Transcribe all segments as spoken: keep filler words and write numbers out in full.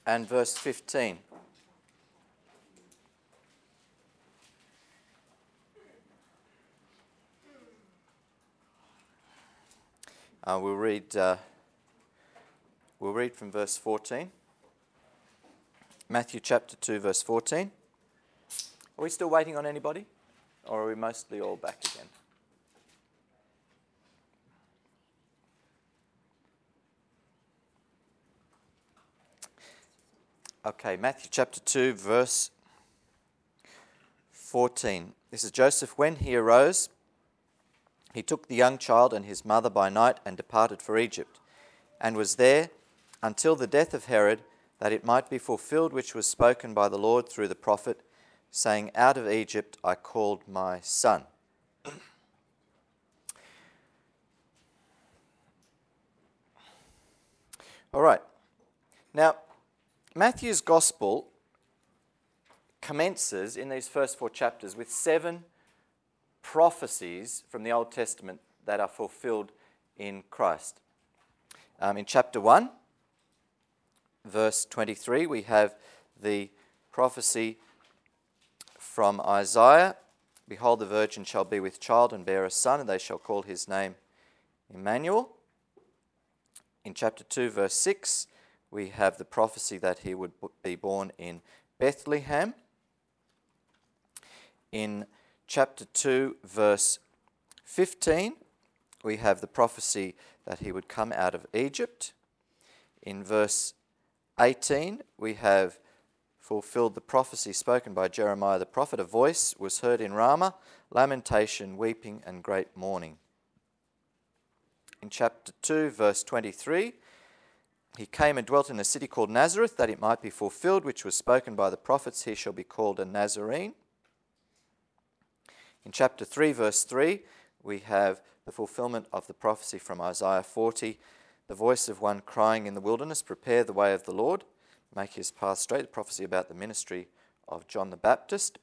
and verse fifteen. Uh, we'll read. Uh, we'll read from verse fourteen. Matthew chapter two, verse fourteen. Are we still waiting on anybody, or are we mostly all back again? Okay, Matthew chapter two, verse fourteen. This is Joseph. When he arose, he took the young child and his mother by night and departed for Egypt, and was there until the death of Herod, that it might be fulfilled which was spoken by the Lord through the prophet, saying, Out of Egypt I called my son. All right. Now, Matthew's Gospel commences in these first four chapters with seven prophecies from the Old Testament that are fulfilled in Christ. Um, in chapter one, verse twenty-three, we have the prophecy from Isaiah. Behold, the virgin shall be with child and bear a son, and they shall call his name Emmanuel. In chapter two, verse six, we have the prophecy that he would be born in Bethlehem. In chapter two, verse fifteen, we have the prophecy that he would come out of Egypt. In verse eighteen, we have fulfilled the prophecy spoken by Jeremiah the prophet. A voice was heard in Ramah, lamentation, weeping, and great mourning. In chapter two, verse twenty-three, he came and dwelt in a city called Nazareth, that it might be fulfilled, which was spoken by the prophets, he shall be called a Nazarene. In chapter three, verse three, we have the fulfillment of the prophecy from Isaiah forty, the voice of one crying in the wilderness, prepare the way of the Lord, make his path straight, the prophecy about the ministry of John the Baptist.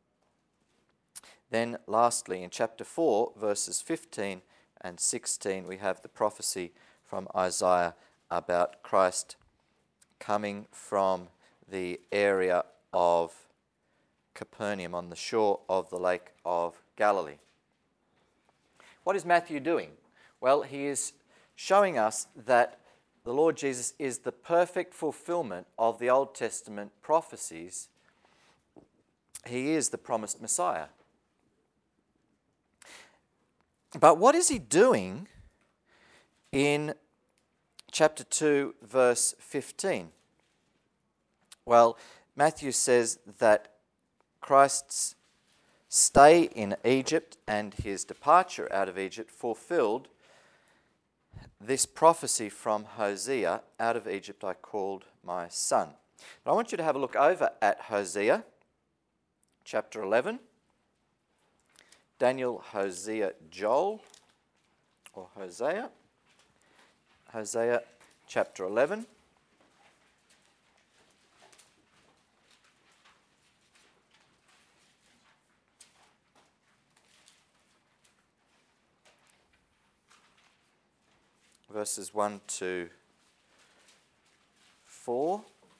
Then lastly, in chapter four, verses fifteen and sixteen, we have the prophecy from Isaiah about Christ coming from the area of Capernaum on the shore of the Lake of Galilee. What is Matthew doing? Well, he is showing us that the Lord Jesus is the perfect fulfillment of the Old Testament prophecies. He is the promised Messiah. But what is he doing in chapter two, verse fifteen? Well, Matthew says that Christ's stay in Egypt and his departure out of Egypt fulfilled this prophecy from Hosea, out of Egypt I called my son. Now I want you to have a look over at Hosea, chapter eleven. Daniel, Hosea, Joel, or Hosea. Hosea, chapter eleven. Verses one to four.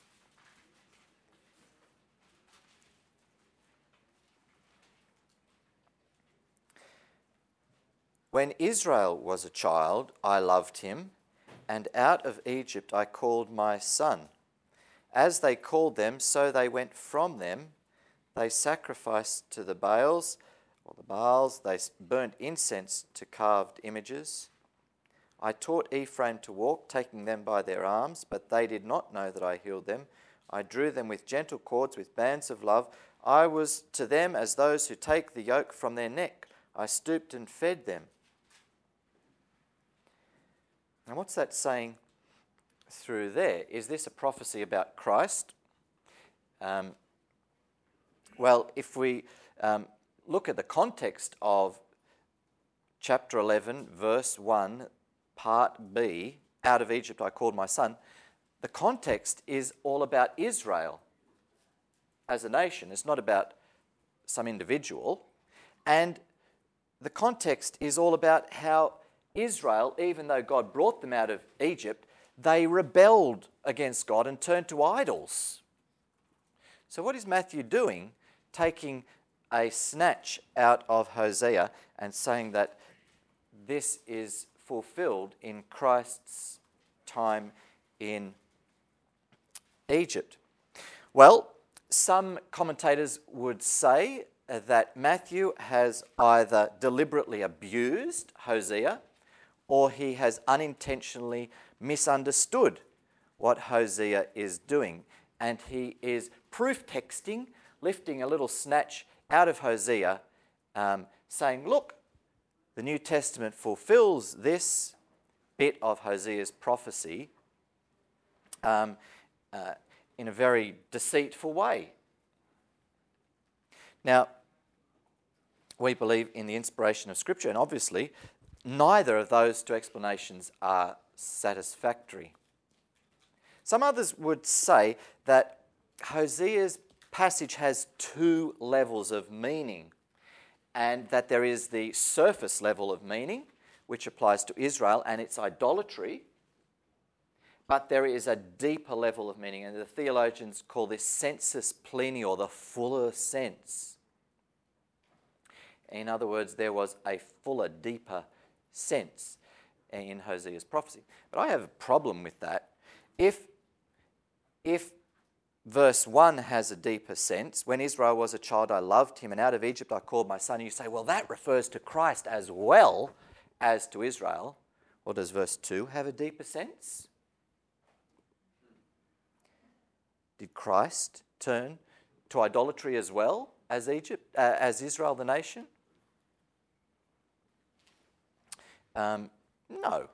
When Israel was a child, I loved him, and out of Egypt I called my son. As they called them, so they went from them. They sacrificed to the Baals, or the Baals, they burnt incense to carved images. I taught Ephraim to walk, taking them by their arms, but they did not know that I healed them. I drew them with gentle cords, with bands of love. I was to them as those who take the yoke from their neck. I stooped and fed them. Now, what's that saying through there? Is this a prophecy about Christ? Um, well, if we um, look at the context of chapter eleven, verse one, part B, out of Egypt I called my son, the context is all about Israel as a nation. It's not about some individual. And the context is all about how Israel, even though God brought them out of Egypt, they rebelled against God and turned to idols. So what is Matthew doing? Taking a snatch out of Hosea and saying that this is fulfilled in Christ's time in Egypt. Well, some commentators would say that Matthew has either deliberately abused Hosea or he has unintentionally misunderstood what Hosea is doing. And he is proof texting, lifting a little snatch out of Hosea, um, saying, look, the New Testament fulfills this bit of Hosea's prophecy um, uh, in a very deceitful way. Now, we believe in the inspiration of Scripture, and obviously neither of those two explanations are satisfactory. Some others would say that Hosea's passage has two levels of meaning, and that there is the surface level of meaning, which applies to Israel and its idolatry, but there is a deeper level of meaning, and the theologians call this sensus pleni, or the fuller sense. In other words, there was a fuller, deeper sense in Hosea's prophecy. But I have a problem with that. If, if verse one has a deeper sense, when Israel was a child, I loved him, and out of Egypt I called my son, you say, well, that refers to Christ as well as to Israel. Or does verse two have a deeper sense? Did Christ turn to idolatry as well as Egypt, uh, as Israel the nation? Um, no.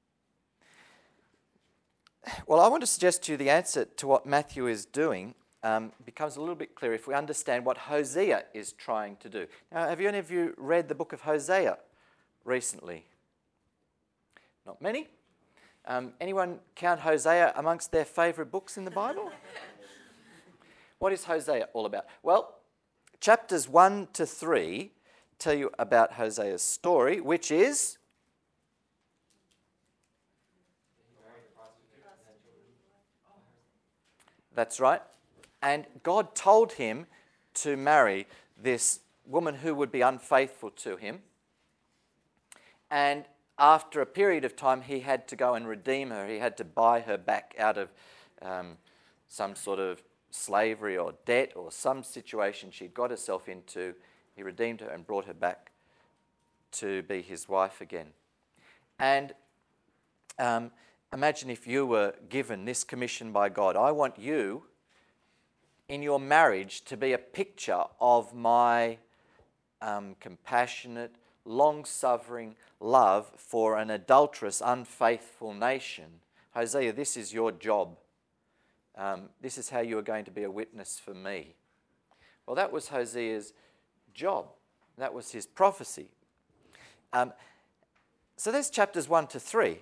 Well, I want to suggest to you the answer to what Matthew is doing um, becomes a little bit clearer if we understand what Hosea is trying to do. Now, have you, any of you read the book of Hosea recently? Not many. Um, anyone count Hosea amongst their favourite books in the Bible? What is Hosea all about? Well, chapters one to three tell you about Hosea's story, which is That's right. And God told him to marry this woman who would be unfaithful to him. And after a period of time, he had to go and redeem her. He had to buy her back out of um, some sort of slavery or debt or some situation she'd got herself into. He redeemed her and brought her back to be his wife again. And um, imagine if you were given this commission by God. I want you in your marriage to be a picture of my um, compassionate, long-suffering love for an adulterous, unfaithful nation. Hosea, this is your job. Um, this is how you are going to be a witness for me. Well, that was Hosea's job. That was his prophecy. Um, so there's chapters one to three.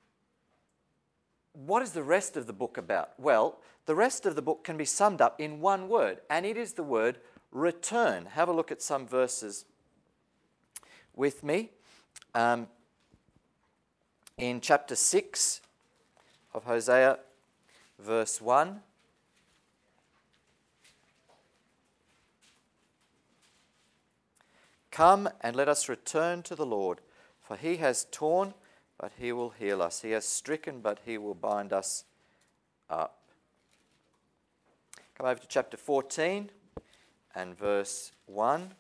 What is the rest of the book about? Well, the rest of the book can be summed up in one word, and it is the word return. Have a look at some verses with me. Um, in chapter six of Hosea, verse one. Come and let us return to the Lord, for he has torn, but he will heal us. He has stricken, but he will bind us up. Come over to chapter fourteen and verse one.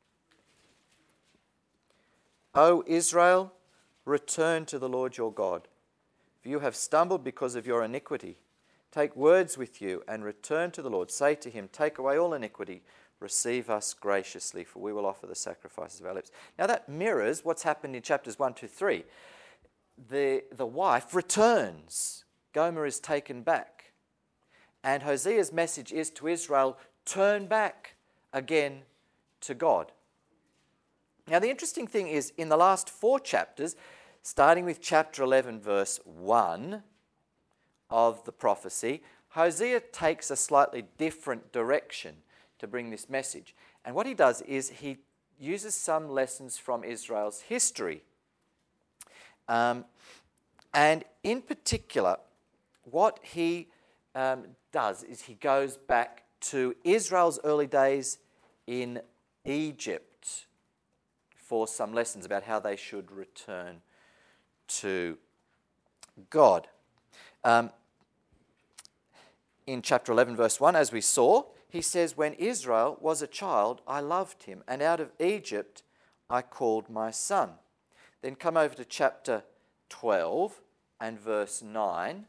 O Israel, return to the Lord your God, for you have stumbled because of your iniquity. Take words with you and return to the Lord. Say to him, take away all iniquity, receive us graciously, for we will offer the sacrifices of our lips. Now that mirrors what's happened in chapters one to three. The, the wife returns. Gomer is taken back. And Hosea's message is to Israel, turn back again to God. Now the interesting thing is, in the last four chapters, starting with chapter eleven, verse one of the prophecy, Hosea takes a slightly different direction to bring this message. And what he does is he uses some lessons from Israel's history. Um, And in particular, what he um, does is he goes back to Israel's early days in Egypt for some lessons about how they should return to God. Um, in chapter eleven, verse one, as we saw, he says, "When Israel was a child, I loved him, and out of Egypt I called my son." Then come over to chapter twelve and verse nine.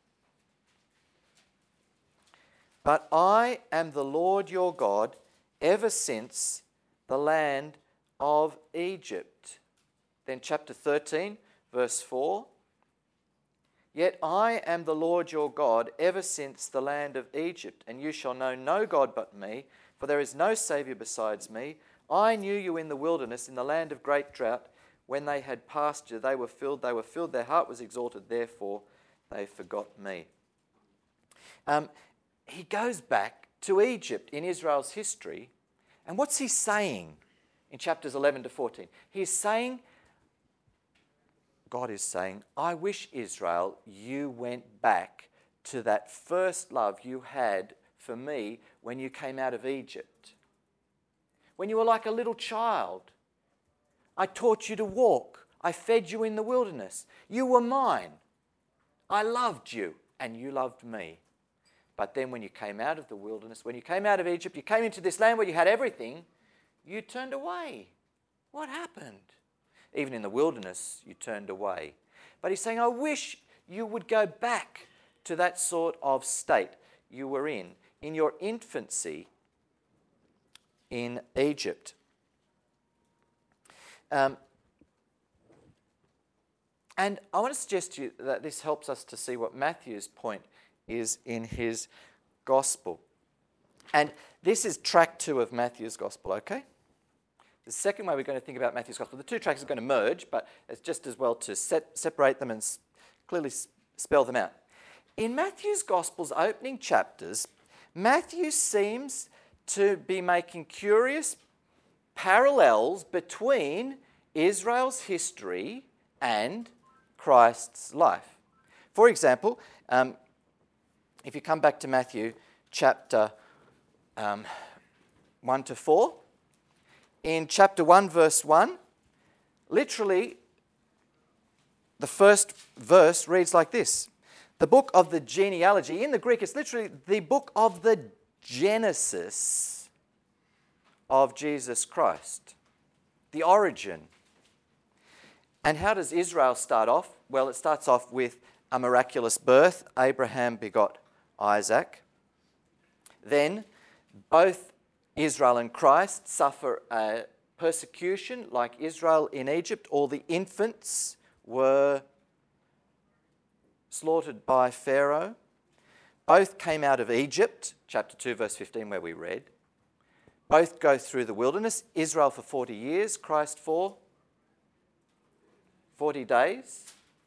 "But I am the Lord your God ever since the land of Egypt." Then chapter thirteen, verse four. "Yet I am the Lord your God ever since the land of Egypt, and you shall know no God but me, for there is no Saviour besides me. I knew you in the wilderness, in the land of great drought. When they had pasture, they were filled, they were filled, their heart was exalted, therefore they forgot me." Um, he goes back to Egypt in Israel's history, and what's he saying in chapters eleven to fourteen? He's saying, God is saying, I wish, Israel, you went back to that first love you had for me when you came out of Egypt. When you were like a little child, I taught you to walk. I fed you in the wilderness. You were mine. I loved you, and you loved me. But then when you came out of the wilderness, when you came out of Egypt, you came into this land where you had everything, you turned away. What happened? Even in the wilderness, you turned away. But he's saying, I wish you would go back to that sort of state you were in, in your infancy in Egypt. Um, and I want to suggest to you that this helps us to see what Matthew's point is in his gospel. And this is track two of Matthew's gospel, okay? The second way we're going to think about Matthew's gospel, the two tracks are going to merge, but it's just as well to set, separate them and s- clearly s- spell them out. In Matthew's gospel's opening chapters, Matthew seems to be making curious parallels between Israel's history and Christ's life. For example, um, if you come back to Matthew chapter um, one to four, in chapter one, verse one, literally, the first verse reads like this. The book of the genealogy. In the Greek, it's literally the book of the Genesis of Jesus Christ. The origin. And how does Israel start off? Well, it starts off with a miraculous birth. Abraham begot Isaac. Then, both Israel and Christ suffer a persecution like Israel in Egypt. All the infants were slaughtered by Pharaoh. Both came out of Egypt, chapter two, verse fifteen, where we read. Both go through the wilderness. Israel for forty years, Christ for forty days.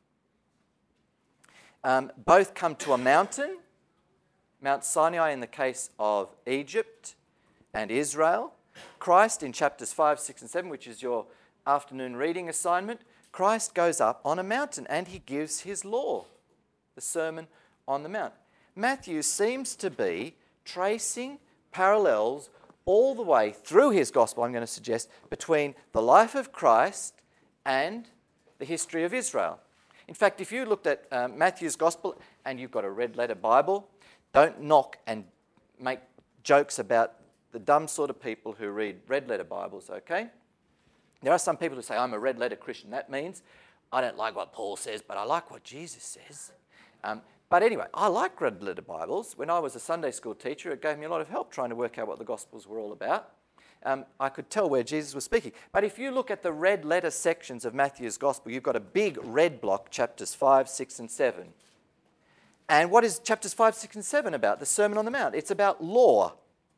Um, both come to a mountain, Mount Sinai in the case of Egypt and Israel. Christ in chapters five, six, and seven, which is your afternoon reading assignment, Christ goes up on a mountain and he gives his law, the Sermon on the Mount. Matthew seems to be tracing parallels all the way through his gospel, I'm going to suggest, between the life of Christ and the history of Israel. In fact, if you looked at uh, Matthew's gospel and you've got a red letter Bible, don't knock and make jokes about the dumb sort of people who read red letter Bibles, okay? There are some people who say, I'm a red letter Christian. That means I don't like what Paul says, but I like what Jesus says. Um, but anyway, I like red letter Bibles. When I was a Sunday school teacher, it gave me a lot of help trying to work out what the Gospels were all about. Um, I could tell where Jesus was speaking. But if you look at the red letter sections of Matthew's Gospel, you've got a big red block, chapters five, six, and seven. And what is chapters five, six, and seven about? The Sermon on the Mount. It's about law.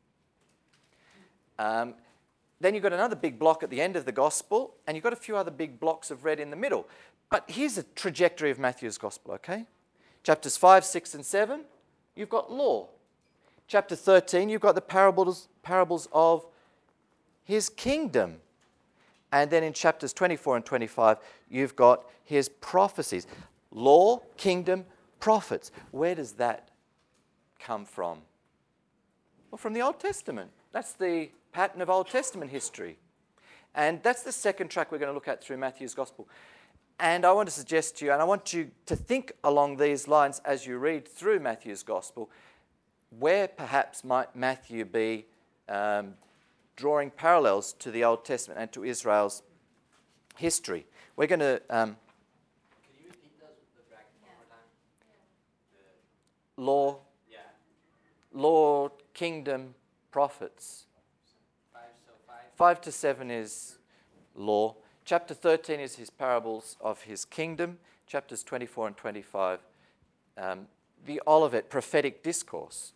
Um, then you've got another big block at the end of the Gospel, and you've got a few other big blocks of red in the middle. But here's the trajectory of Matthew's Gospel, okay? Chapters five, six, and seven, you've got law. Chapter thirteen, you've got the parables, parables of his kingdom. And then in chapters twenty-four and twenty-five, you've got his prophecies. Law, kingdom, prophets. Where does that come from? Well, from the Old Testament. That's the pattern of Old Testament history. And that's the second track we're going to look at through Matthew's Gospel. And I want to suggest to you, and I want you to think along these lines as you read through Matthew's Gospel, where perhaps might Matthew be um, drawing parallels to the Old Testament and to Israel's history. We're going to... Um, Can you repeat those the bracket one more time? The, law, yeah. law, kingdom, prophets. Five, so five. Five to seven is law. Chapter thirteen is his parables of his kingdom. Chapters twenty-four and twenty-five, um, the Olivet prophetic discourse.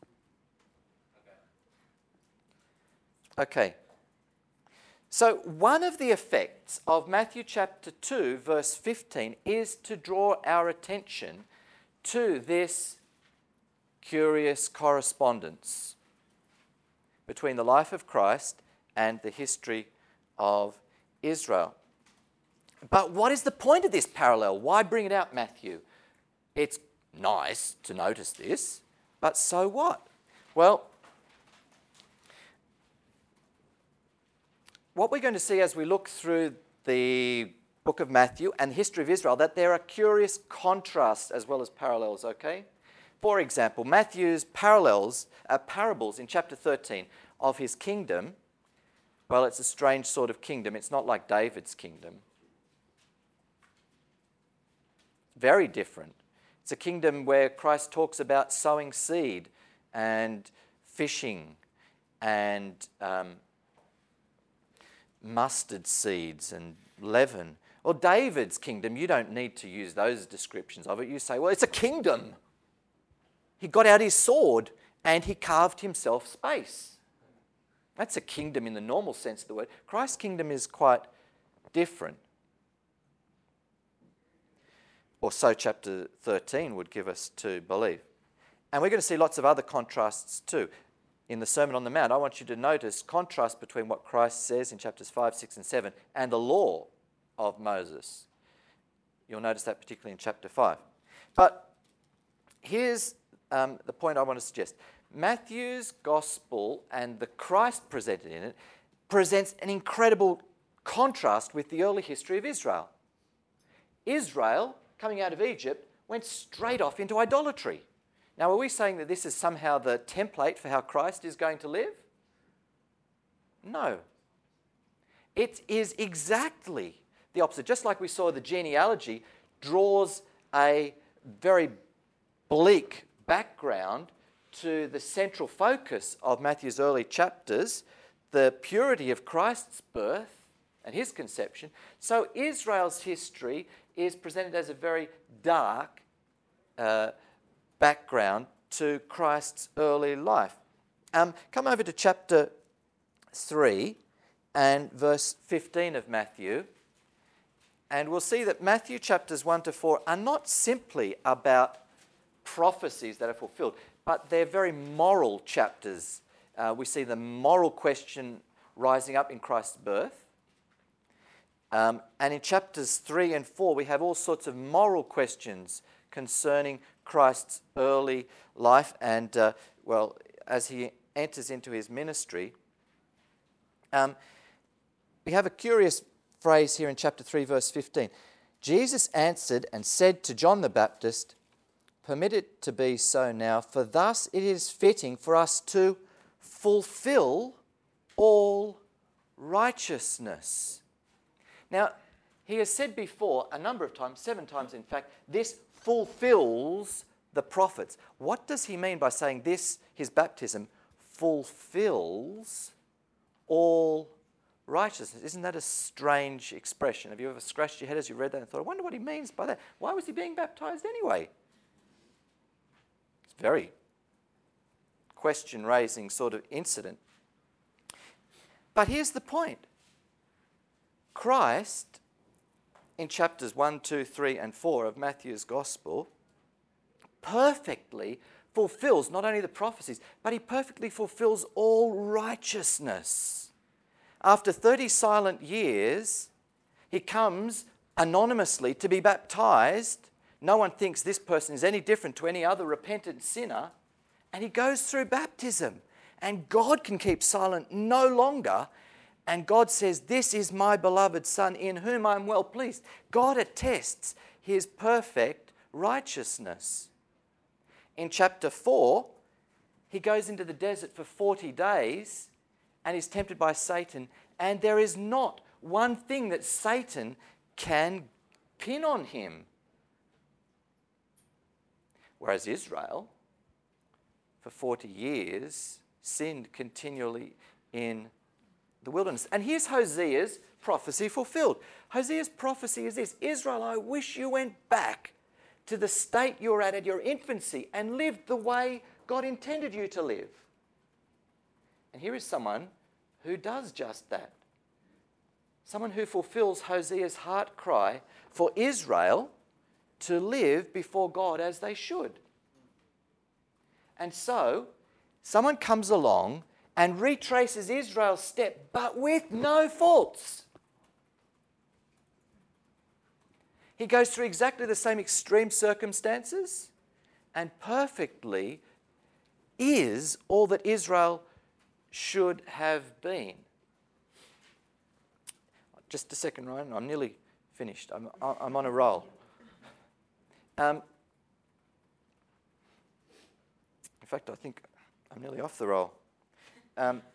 Okay. Okay. So one of the effects of Matthew chapter two, verse fifteen, is to draw our attention to this curious correspondence between the life of Christ and the history of Israel. But what is the point of this parallel? Why bring it out, Matthew? It's nice to notice this, but so what? Well, what we're going to see as we look through the book of Matthew and the history of Israel, that there are curious contrasts as well as parallels, okay? For example, Matthew's parallels, uh, parables in chapter thirteen of his kingdom, well, it's a strange sort of kingdom. It's not like David's kingdom. Very different. It's a kingdom where Christ talks about sowing seed and fishing and um, mustard seeds and leaven. Well, David's kingdom, you don't need to use those descriptions of it. You say, well, it's a kingdom. He got out his sword and he carved himself space. That's a kingdom in the normal sense of the word. Christ's kingdom is quite different. Or so chapter thirteen would give us to believe. And we're going to see lots of other contrasts too. In the Sermon on the Mount, I want you to notice contrast between what Christ says in chapters five, six, and seven and the law of Moses. You'll notice that particularly in chapter five. But here's um, the point I want to suggest. Matthew's Gospel and the Christ presented in it presents an incredible contrast with the early history of Israel. Israel, coming out of Egypt, went straight off into idolatry. Now, are we saying that this is somehow the template for how Christ is going to live? No. It is exactly the opposite. Just like we saw the genealogy draws a very bleak background to the central focus of Matthew's early chapters, the purity of Christ's birth and his conception. So Israel's history is presented as a very dark uh, background to Christ's early life. Um, come over to chapter three and verse fifteen of Matthew, and we'll see that Matthew chapters one to four are not simply about prophecies that are fulfilled, but they're very moral chapters. Uh, we see the moral question rising up in Christ's birth. Um, and in chapters three and four, we have all sorts of moral questions concerning Christ's early life and, uh, well, as he enters into his ministry. Um, we have a curious phrase here in chapter three, verse fifteen. Jesus answered and said to John the Baptist, "Permit it to be so now, for thus it is fitting for us to fulfill all righteousness." Now, he has said before a number of times, seven times in fact, this fulfills the prophets. What does he mean by saying this, his baptism, fulfills all righteousness? Isn't that a strange expression? Have you ever scratched your head as you read that and thought, I wonder what he means by that? Why was he being baptized anyway? It's a very question-raising sort of incident. But here's the point. Christ, in chapters one, two, three, and four of Matthew's Gospel, perfectly fulfills not only the prophecies, but he perfectly fulfills all righteousness. After thirty silent years, he comes anonymously to be baptized, no one thinks this person is any different to any other repentant sinner. And he goes through baptism. And God can keep silent no longer. And God says, this is my beloved Son in whom I am well pleased. God attests his perfect righteousness. In chapter four, he goes into the desert for forty days and is tempted by Satan. And there is not one thing that Satan can pin on him. Whereas Israel, for forty years, sinned continually in the wilderness. And here's Hosea's prophecy fulfilled. Hosea's prophecy is this: Israel, I wish you went back to the state you were at at your infancy and lived the way God intended you to live. And here is someone who does just that. Someone who fulfills Hosea's heart cry for Israel to live before God as they should. And so, someone comes along and retraces Israel's step, but with no faults. He goes through exactly the same extreme circumstances and perfectly is all that Israel should have been. Just a second, Ryan. I'm nearly finished. I'm, I'm on a roll. Um, in fact, I think I'm nearly off the roll. Um,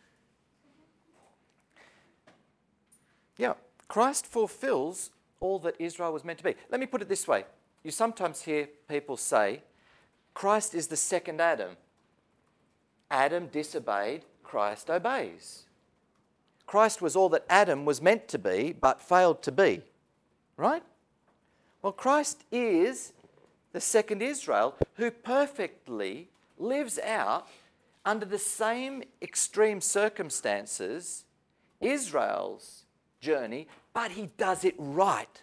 yeah, Christ fulfills all that Israel was meant to be. Let me put it this way. You sometimes hear people say, Christ is the second Adam. Adam disobeyed, Christ obeys. Christ was all that Adam was meant to be, but failed to be. Right? Well, Christ is the second Israel who perfectly lives out under the same extreme circumstances, Israel's journey, but he does it right.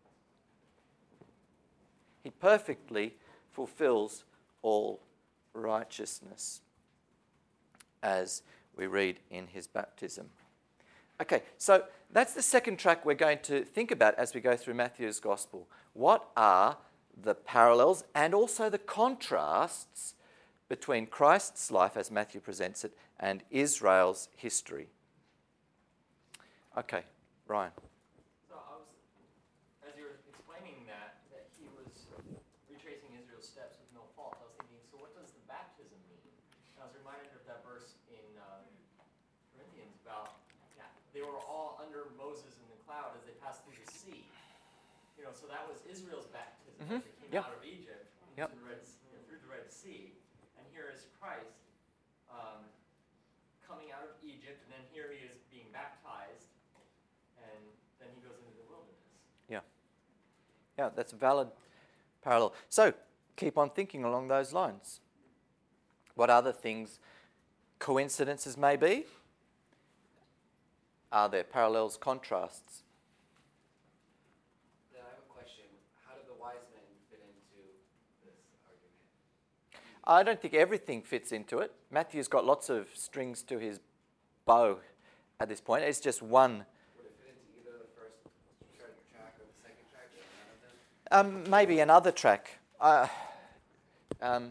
He perfectly fulfills all righteousness, as we read in his baptism. Okay, so that's the second track we're going to think about as we go through Matthew's Gospel. What are the parallels and also the contrasts between Christ's life, as Matthew presents it, and Israel's history? Okay, Ryan. So I was, as you were explaining that, that he was retracing Israel's steps with no fault, I was thinking, so what does the baptism mean? And I was reminded of that verse in uh, Corinthians about, yeah, they were all under Moses in the cloud as they passed through the sea. You know, so that was Israel's baptism Mm-hmm. as they came Yep. out of Egypt Yep. into the Red, you know, through the Red Sea. And here is Christ um, coming out of Egypt, and then here he is being baptized, and then he goes into the wilderness. Yeah. Yeah, that's a valid parallel. So, keep on thinking along those lines. What other things, coincidences may be? Are there parallels, contrasts? Then I have a question. How do the wise men fit into this argument? I don't think everything fits into it. Matthew's got lots of strings to his bow at this point. It's just one. Would it fit into either the first track or the second track, or none of them? Um, maybe another track. Uh, um,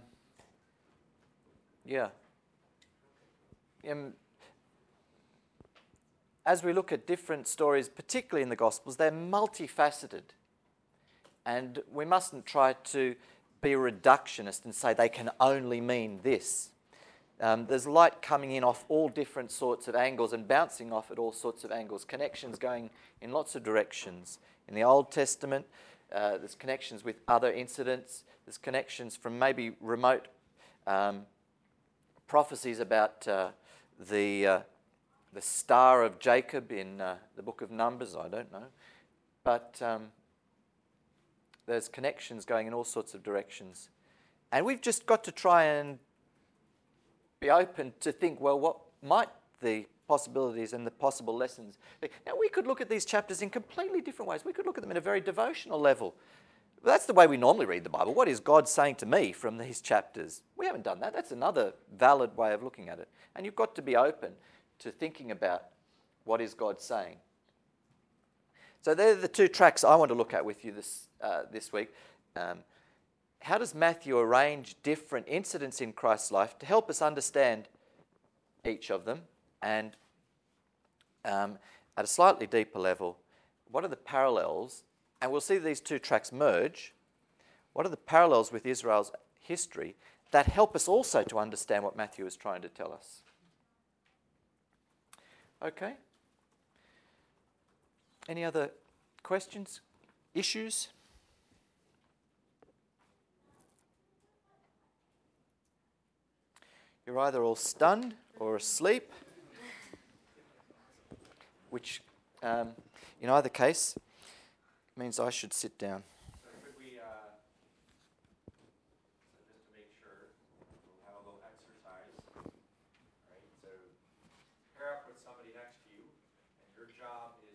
yeah. Um, as we look at different stories, particularly in the Gospels, they're multifaceted. And we mustn't try to be a reductionist and say they can only mean this. Um, there's light coming in off all different sorts of angles and bouncing off at all sorts of angles, connections going in lots of directions. In the Old Testament, uh, there's connections with other incidents. There's connections from maybe remote um, prophecies about uh, the, uh, the star of Jacob in uh, the book of Numbers, I don't know. But um, there's connections going in all sorts of directions. And we've just got to try and be open to think, well, what might the possibilities and the possible lessons be? Now, we could look at these chapters in completely different ways. We could look at them at a very devotional level. That's the way we normally read the Bible. What is God saying to me from these chapters? We haven't done that. That's another valid way of looking at it. And you've got to be open to thinking about what is God saying. So they're the two tracks I want to look at with you this, uh, this week. um, how does Matthew arrange different incidents in Christ's life to help us understand each of them? And um, at a slightly deeper level, what are the parallels? And we'll see these two tracks merge. What are the parallels with Israel's history that help us also to understand what Matthew is trying to tell us? Okay. Any other questions? Issues? You're either all stunned or asleep, which um, in either case means I should sit down. So could we, uh, so just to make sure, we'll have a little exercise, right? So pair up with somebody next to you, and your job